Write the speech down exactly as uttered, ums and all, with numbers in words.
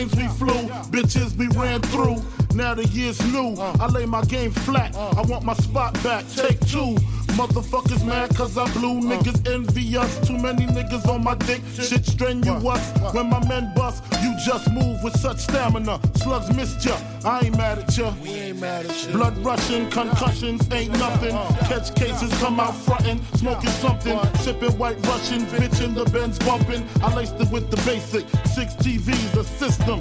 we flew, bitches we ran through. Now the year's new, I lay my game flat. I want my spot back, take two. Motherfuckers mad cause I blew, niggas envy us. Too many niggas on my dick, shit strenuous. When my men bust, you just move with such stamina. Slugs missed ya, I ain't mad at ya. We ain't mad at you. Blood rushing, concussions ain't nothing. Catch cases, come out frontin', smoking something. Sipping white Russian, bitch in the Benz bumping. I laced it with the basic, six T Vs, a system.